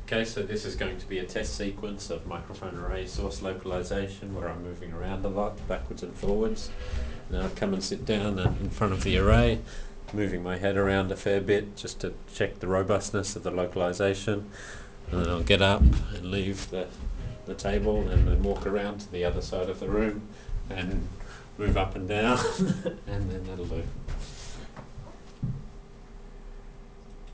Okay, so this is going to be a test sequence of microphone array source localization where I'm moving around a lot, backwards and forwards. Now I'll come and sit down in front of the array, moving my head around a fair bit just to check the robustness of the localization. And then I'll get up and leave the table and then walk around to the other side of the room and move up and down and then that'll do.